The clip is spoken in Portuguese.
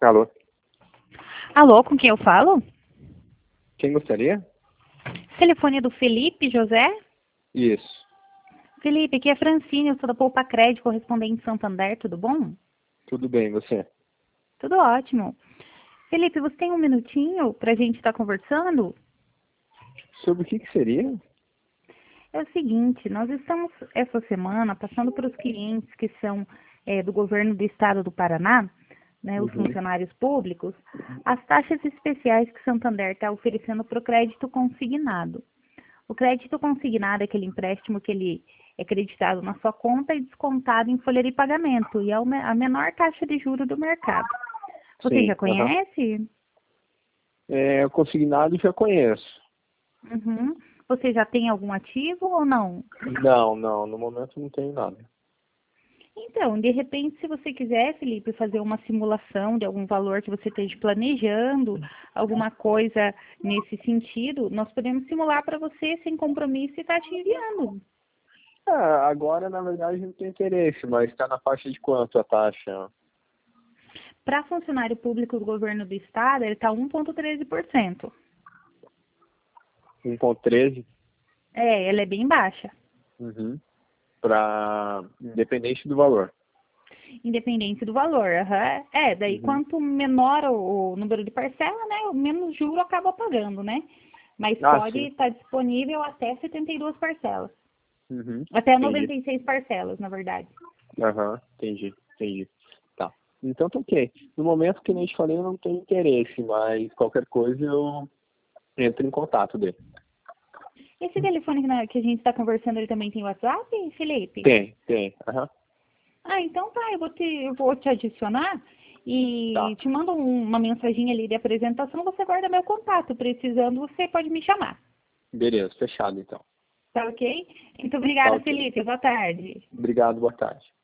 Alô? Alô, com quem eu falo? Quem gostaria? Telefone é do Felipe José? Isso. Felipe, aqui é Francine, eu sou da Poupa Crédito, correspondente Santander, tudo bom? Tudo bem, você? Tudo ótimo. Felipe, você tem um minutinho para a gente estar conversando? Sobre o que seria? É o seguinte, nós estamos essa semana passando para os clientes que são do governo do estado do Paraná, né, os Uhum. funcionários públicos, as taxas especiais que Santander está oferecendo para o crédito consignado. O crédito consignado é aquele empréstimo que ele é creditado na sua conta e descontado em folha de pagamento, e é a menor taxa de juros do mercado. Você já Sim. Aham. conhece? O consignado já conheço. Uhum. Você já tem algum ativo ou não? Não, não. No momento não tenho nada. Então, de repente, se você quiser, Felipe, fazer uma simulação de algum valor que você esteja planejando, alguma coisa nesse sentido, nós podemos simular para você sem compromisso e estar te enviando. Agora, na verdade, não tenho interesse, mas está na faixa de quanto a taxa? Para funcionário público do governo do estado, ele está 1,13%. 1,13? Ela é bem baixa. Uhum. Independente do valor. Independente do valor. Aham. Daí Uhum. quanto menor o número de parcela, né, o menos juro acaba pagando, né? Mas pode Sim. estar disponível até 72 parcelas. Uhum. Até Entendi. 96 parcelas, na verdade. Aham. Entendi. Tá. Então tá ok. No momento que nem te falei, eu não tenho interesse, mas qualquer coisa eu entro em contato dele. Esse telefone que a gente está conversando, ele também tem WhatsApp, Felipe? Tem. Aham. Então tá, eu vou te adicionar Tá. e te mando uma mensaginha ali de apresentação, você guarda meu contato. Precisando, você pode me chamar. Beleza, fechado então. Tá ok? Muito Tá obrigada, ok. Felipe. Boa tarde. Obrigado, boa tarde.